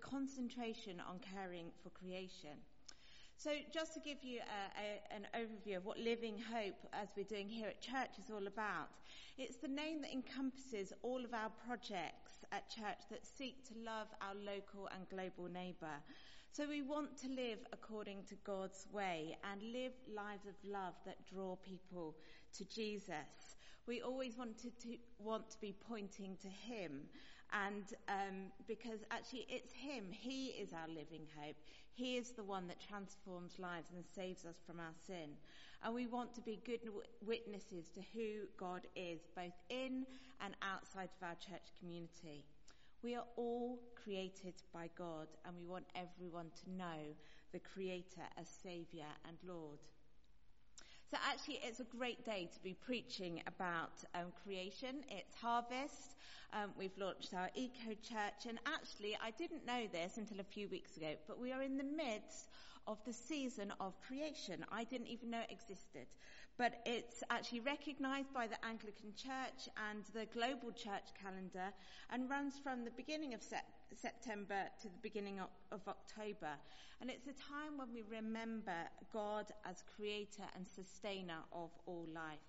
concentration on caring for creation. So just to give you an overview of what Living Hope, as we're doing here at church, is all about, it's the name that encompasses all of our projects at church that seek to love our local and global neighbour. So we want to live according to God's way and live lives of love that draw people to Jesus. We always want to be pointing to him, and because actually it's him. He is our living hope. He is the one that transforms lives and saves us from our sin. And we want to be good witnesses to who God is, both in and outside of our church community. We are all created by God, and we want everyone to know the Creator as Saviour and Lord. So actually it's a great day to be preaching about creation. It's harvest. We've launched our Eco Church, and actually I didn't know this until a few weeks ago, but we are in the midst of the season of creation. I didn't even know it existed, but it's actually recognised by the Anglican Church and the Global Church calendar, and runs from the beginning of September to the beginning of October. And it's a time when we remember God as creator and sustainer of all life.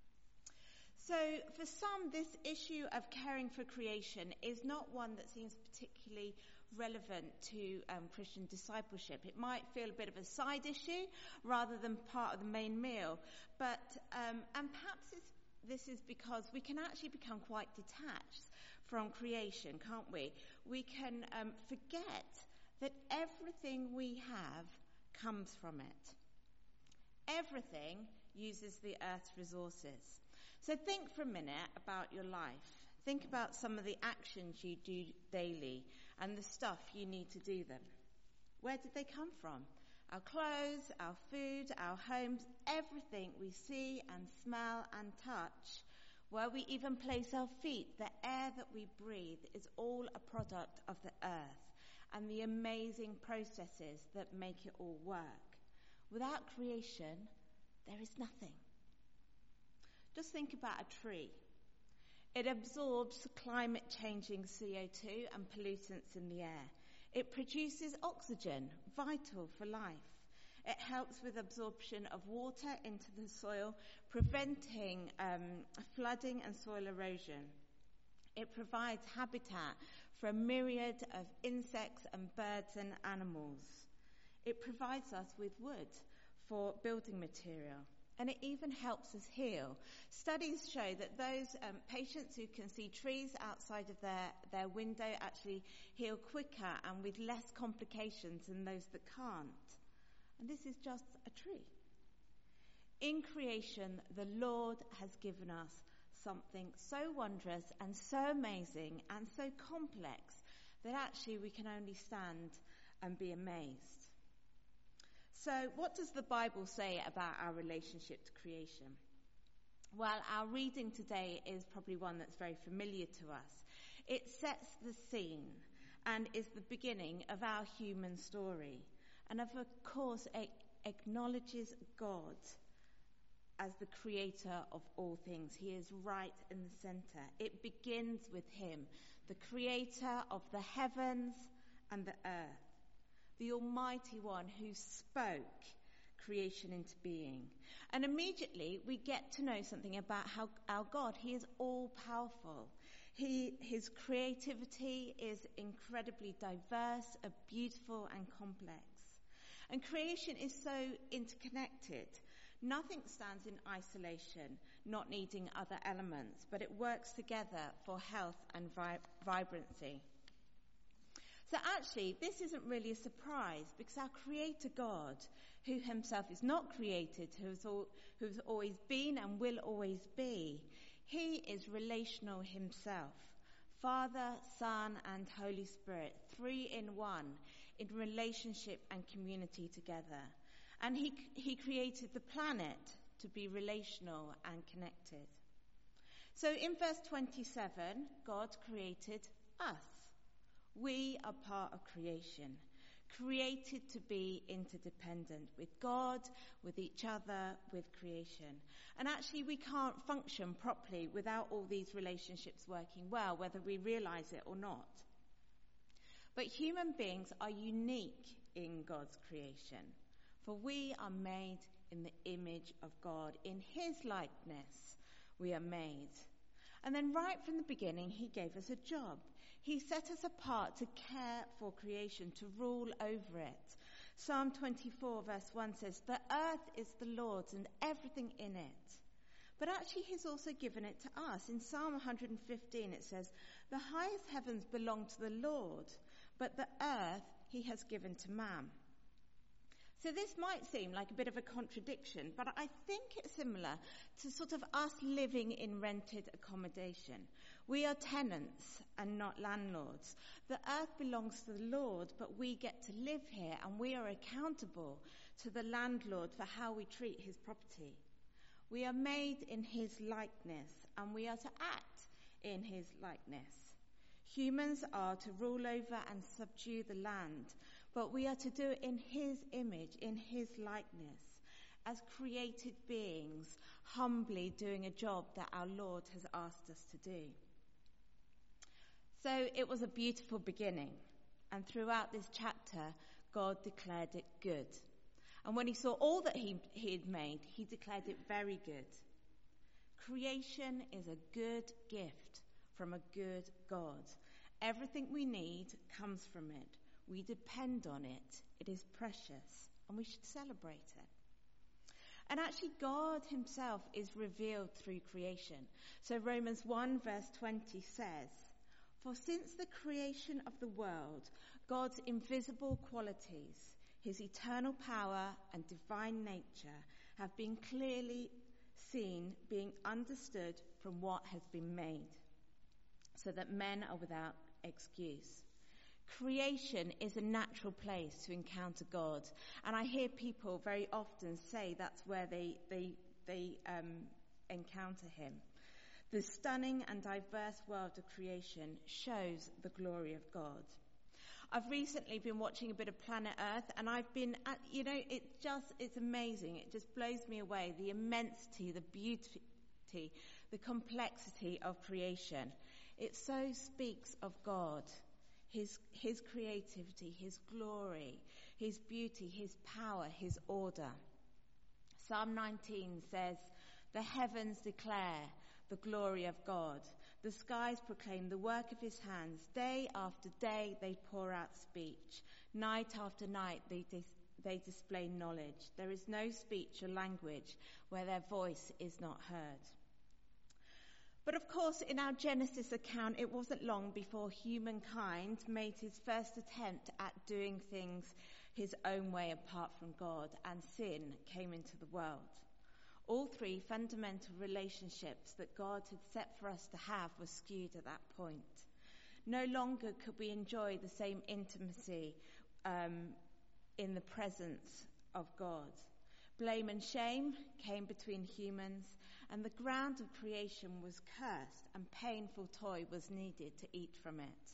So for some, this issue of caring for creation is not one that seems particularly relevant to Christian discipleship. It might feel a bit of a side issue rather than part of the main meal. But and perhaps this is because we can actually become quite detached from creation, can't we? We can forget that everything we have comes from it. Everything uses the earth's resources. So think for a minute about your life. Think about some of the actions you do daily and the stuff you need to do them. Where did they come from? Our clothes, our food, our homes, everything we see and smell and touch, where we even place our feet, the air that we breathe, is all a product of the earth and the amazing processes that make it all work. Without creation, there is nothing. Just think about a tree. It absorbs climate-changing CO2 and pollutants in the air. It produces oxygen, vital for life. It helps with absorption of water into the soil, preventing flooding and soil erosion. It provides habitat for a myriad of insects and birds and animals. It provides us with wood for building material. And it even helps us heal. Studies show that those patients who can see trees outside of their window actually heal quicker and with less complications than those that can't. And this is just a tree. In creation, the Lord has given us something so wondrous and so amazing and so complex that actually we can only stand and be amazed. So what does the Bible say about our relationship to creation? Well, our reading today is probably one that's very familiar to us. It sets the scene and is the beginning of our human story. And of course, it acknowledges God as the creator of all things. He is right in the center. It begins with him, the creator of the heavens and the earth. The Almighty One who spoke creation into being. And immediately we get to know something about how our God, he is all powerful. His creativity is incredibly diverse, beautiful and complex. And creation is so interconnected. Nothing stands in isolation, not needing other elements, but it works together for health and vibrancy. So actually, this isn't really a surprise because our Creator God, who himself is not created, who's always been and will always be, he is relational himself. Father, Son and Holy Spirit, 3 in 1, in relationship and community together. And he created the planet to be relational and connected. So in verse 27, God created us. We are part of creation, created to be interdependent with God, with each other, with creation. And actually we can't function properly without all these relationships working well, whether we realise it or not. But human beings are unique in God's creation, for we are made in the image of God. In his likeness we are made. And then right from the beginning, he gave us a job. He set us apart to care for creation, to rule over it. Psalm 24 verse 1 says, "The earth is the Lord's and everything in it." But actually he's also given it to us. In Psalm 115 it says, "The highest heavens belong to the Lord, but the earth he has given to man." So this might seem like a bit of a contradiction, but I think it's similar to sort of us living in rented accommodation. We are tenants and not landlords. The earth belongs to the Lord, but we get to live here and we are accountable to the landlord for how we treat his property. We are made in his likeness and we are to act in his likeness. Humans are to rule over and subdue the land, but we are to do it in his image, in his likeness, as created beings, humbly doing a job that our Lord has asked us to do. So it was a beautiful beginning, and throughout this chapter, God declared it good. And when he saw all that he had made, he declared it very good. Creation is a good gift from a good God. Everything we need comes from it. We depend on it. It is precious, and we should celebrate it. And actually, God himself is revealed through creation. So Romans 1 verse 20 says, "For since the creation of the world, God's invisible qualities, his eternal power and divine nature have been clearly seen, being understood from what has been made, so that men are without excuse." Creation is a natural place to encounter God. And I hear people very often say that's where they encounter him. The stunning and diverse world of creation shows the glory of God. I've recently been watching a bit of Planet Earth, and I've been, it's amazing. It just blows me away, the immensity, the beauty, the complexity of creation. It so speaks of God, his creativity, his glory, his beauty, his power, his order. Psalm 19 says, "The heavens declare the glory of God. The skies proclaim the work of his hands. Day after day they pour out speech. Night after night they display knowledge. There is no speech or language where their voice is not heard." But of course, in our Genesis account, it wasn't long before humankind made his first attempt at doing things his own way apart from God, and sin came into the world. All three fundamental relationships that God had set for us to have were skewed at that point. No longer could we enjoy the same intimacy in the presence of God. Blame and shame came between humans, and the ground of creation was cursed, and painful toil was needed to eat from it.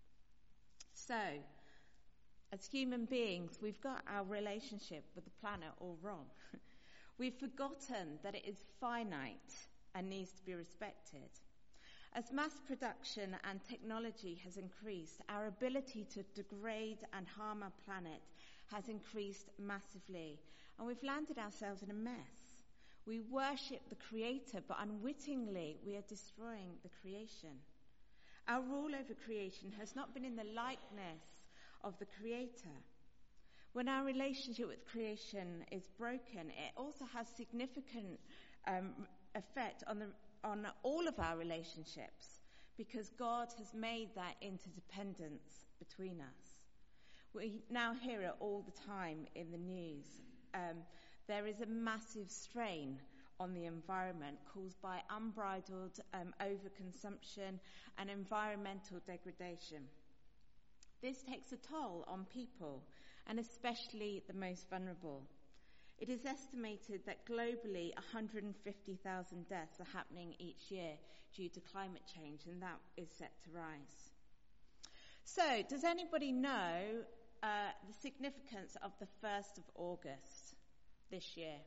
So, as human beings, we've got our relationship with the planet all wrong. We've forgotten that it is finite and needs to be respected. As mass production and technology has increased, our ability to degrade and harm our planet has increased massively, and we've landed ourselves in a mess. We worship the Creator, but unwittingly we are destroying the creation. Our rule over creation has not been in the likeness of the Creator. When our relationship with creation is broken, it also has significant effect on all of our relationships, because God has made that interdependence between us. We now hear it all the time in the news. There is a massive strain on the environment caused by unbridled overconsumption and environmental degradation. This takes a toll on people, and especially the most vulnerable. It is estimated that globally 150,000 deaths are happening each year due to climate change, and that is set to rise. So, does anybody know the significance of the 1st of August this year?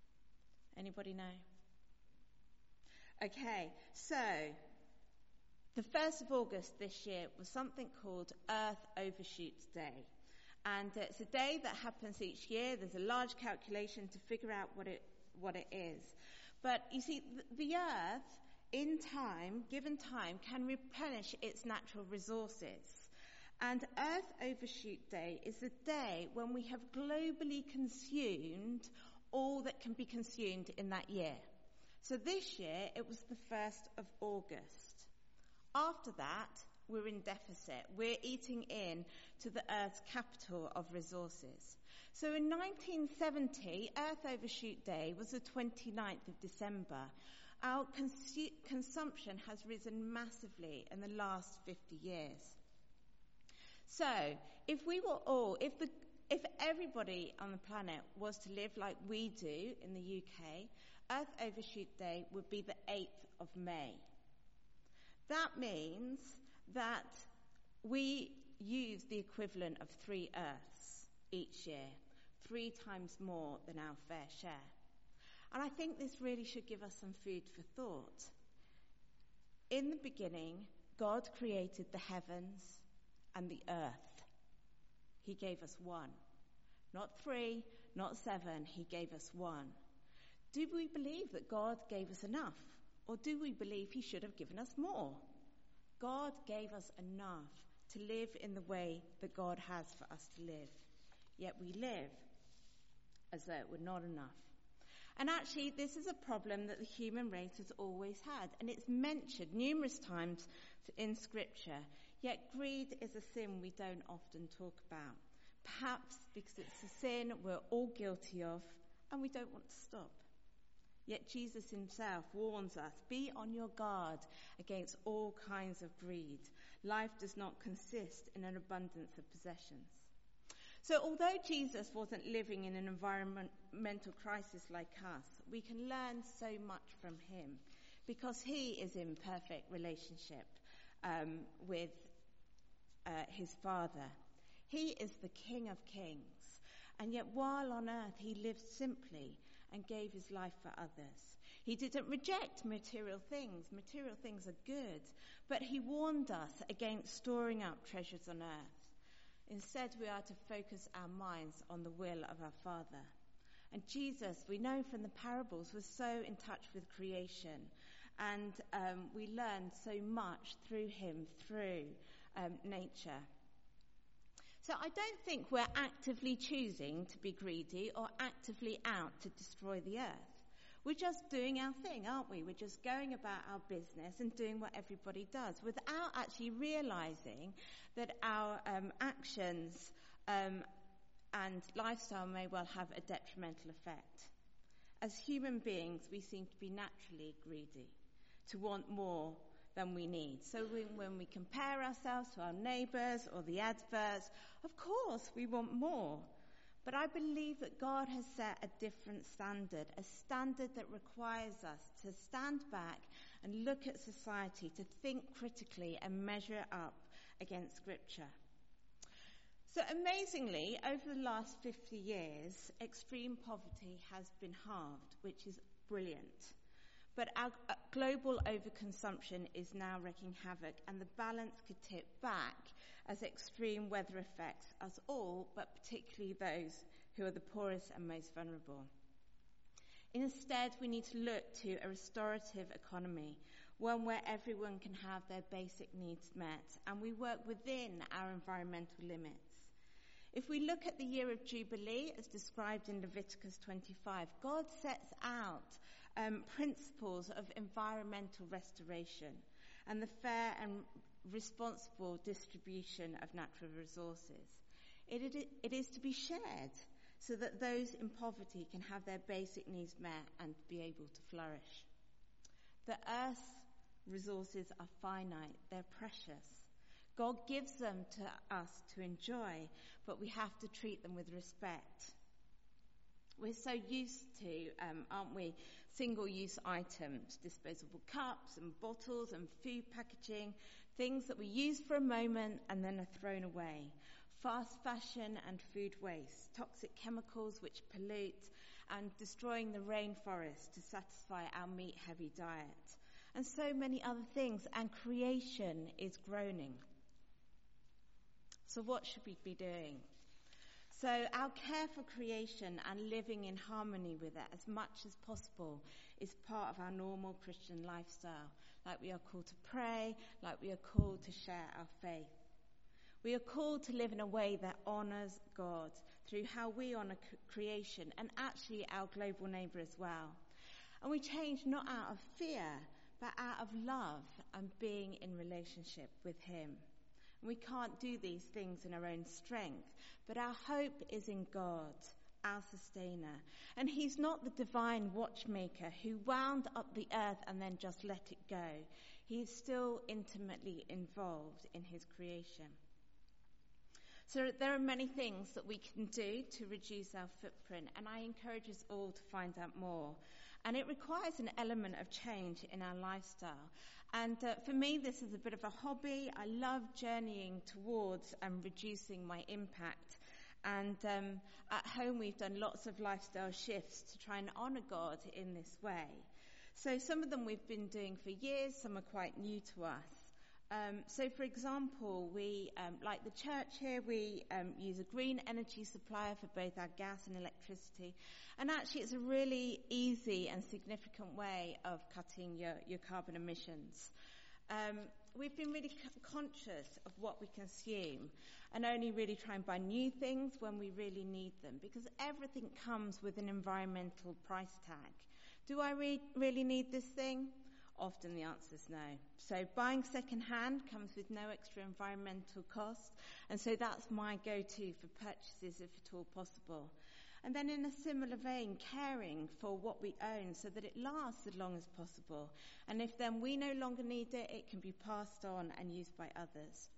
Anybody know? Okay, so The 1st of August this year was something called Earth Overshoots Day. And it's a day that happens each year. There's a large calculation to figure out what it is. But you see, the Earth, in time, given time, can replenish its natural resources. And Earth Overshoot Day is the day when we have globally consumed all that can be consumed in that year. So this year, it was the 1st of August. After that, we're in deficit. We're eating in to the Earth's capital of resources. So in 1970, Earth Overshoot Day was the 29th of December. Our consumption has risen massively in the last 50 years. So if everybody on the planet was to live like we do in the UK, Earth Overshoot Day would be the 8th of May. That means that we use the equivalent of 3 Earths each year, 3 times more than our fair share. And I think this really should give us some food for thought. In the beginning, God created the heavens and the earth. He gave us 1. Not 3, not 7, he gave us 1. Do we believe that God gave us enough? Or do we believe he should have given us more? God gave us enough to live in the way that God has for us to live. Yet we live as though it were not enough. And actually, this is a problem that the human race has always had. And it's mentioned numerous times in Scripture. Yet greed is a sin we don't often talk about. Perhaps because it's a sin we're all guilty of and we don't want to stop. Yet Jesus himself warns us, be on your guard against all kinds of greed. Life does not consist in an abundance of possessions. So although Jesus wasn't living in an environmental crisis like us, we can learn so much from him because he is in perfect relationship with his Father. He is the King of Kings. And yet while on earth he lived simply and gave his life for others. He didn't reject material things. Material things are good. But he warned us against storing up treasures on earth. Instead, we are to focus our minds on the will of our Father. And Jesus, we know from the parables, was so in touch with creation. And we learned so much through him, through nature. So I don't think we're actively choosing to be greedy or actively out to destroy the earth. We're just doing our thing, aren't we? We're just going about our business and doing what everybody does without actually realizing that our actions and lifestyle may well have a detrimental effect. As human beings, we seem to be naturally greedy, to want more than we need. So when we compare ourselves to our neighbours or the adverts, of course we want more. But I believe that God has set a different standard, a standard that requires us to stand back and look at society, to think critically and measure up against Scripture. So amazingly, over the last 50 years, extreme poverty has been halved, which is brilliant. But our global overconsumption is now wreaking havoc, and the balance could tip back as extreme weather affects us all, but particularly those who are the poorest and most vulnerable. Instead, we need to look to a restorative economy, one where everyone can have their basic needs met, and we work within our environmental limits. If we look at the year of Jubilee, as described in Leviticus 25, God sets out principles of environmental restoration and the fair and responsible distribution of natural resources. It is to be shared so that those in poverty can have their basic needs met and be able to flourish. The earth's resources are finite, they're precious. God gives them to us to enjoy, but we have to treat them with respect. We're so used to, aren't we, single-use items, disposable cups and bottles and food packaging, things that we use for a moment and then are thrown away. Fast fashion and food waste, toxic chemicals which pollute and destroying the rainforest to satisfy our meat-heavy diet. and so many other things, and creation is groaning. So what should we be doing? So our care for creation and living in harmony with it as much as possible is part of our normal Christian lifestyle. Like we are called to pray, like we are called to share our faith. We are called to live in a way that honours God through how we honour creation and actually our global neighbour as well. And we change not out of fear, but out of love and being in relationship with him. And we can't do these things in our own strength, but our hope is in God, our sustainer. And he's not the divine watchmaker who wound up the earth and then just let it go. He is still intimately involved in his creation. So there are many things that we can do to reduce our footprint, and I encourage us all to find out more. And it requires an element of change in our lifestyle. And for me, this is a bit of a hobby. I love journeying towards and reducing my impact. And at home, we've done lots of lifestyle shifts to try and honour God in this way. So some of them we've been doing for years, some are quite new to us. So, for example, we, like the church here, we use a green energy supplier for both our gas and electricity. And actually, it's a really easy and significant way of cutting your carbon emissions. We've been really conscious of what we consume and only really try and buy new things when we really need them, because everything comes with an environmental price tag. Do I really need this thing? Often the answer is no. So buying second-hand comes with no extra environmental cost, and so that's my go-to for purchases if at all possible. And then in a similar vein, caring for what we own so that it lasts as long as possible. And if then we no longer need it, it can be passed on and used by others.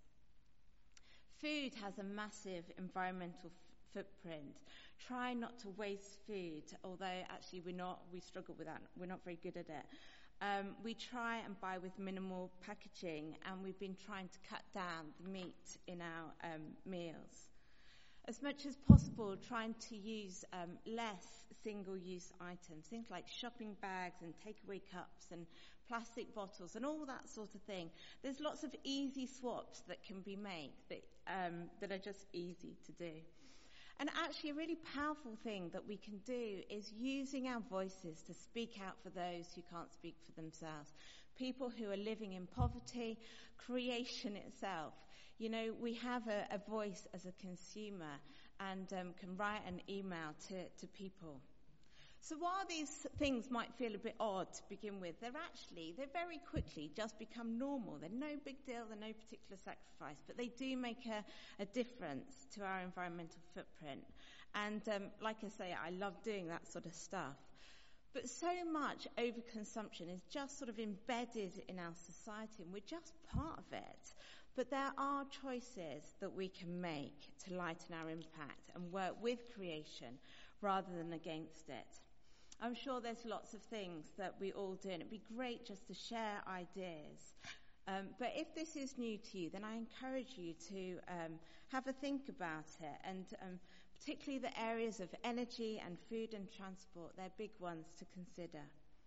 Food has a massive environmental footprint. Try not to waste food, although actually we struggle with that. We're not very good at it. We try and buy with minimal packaging, and we've been trying to cut down the meat in our meals. As much as possible, trying to use less single-use items, things like shopping bags and takeaway cups and plastic bottles and all that sort of thing. There's lots of easy swaps that can be made that are just easy to do. And actually, a really powerful thing that we can do is using our voices to speak out for those who can't speak for themselves. People who are living in poverty, creation itself. You know, we have a voice as a consumer and can write an email to people. So while these things might feel a bit odd to begin with, they very quickly just become normal. They're no big deal, they're no particular sacrifice, but they do make a difference to our environmental footprint. And like I say, I love doing that sort of stuff. But so much overconsumption is just sort of embedded in our society, and we're just part of it. But there are choices that we can make to lighten our impact and work with creation rather than against it. I'm sure there's lots of things that we all do, and it'd be great just to share ideas. But if this is new to you, then I encourage you to have a think about it, and particularly the areas of energy and food and transport, they're big ones to consider.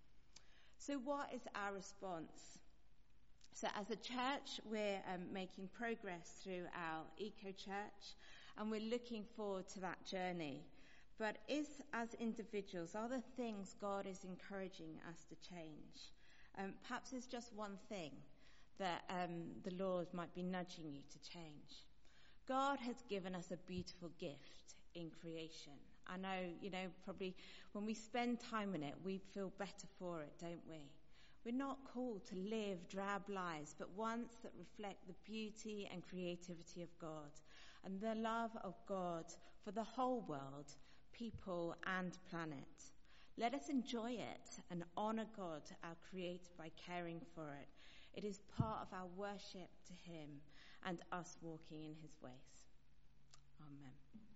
So what is our response? So as a church, we're making progress through our eco-church, and we're looking forward to that journey. But as individuals, are there things God is encouraging us to change? Perhaps it's just one thing that the Lord might be nudging you to change. God has given us a beautiful gift in creation. I know, probably when we spend time in it, we feel better for it, don't we? We're not called to live drab lives, but ones that reflect the beauty and creativity of God and the love of God for the whole world, people and planet. Let us enjoy it and honour God, our Creator, by caring for it. It is part of our worship to Him and us walking in His ways. Amen.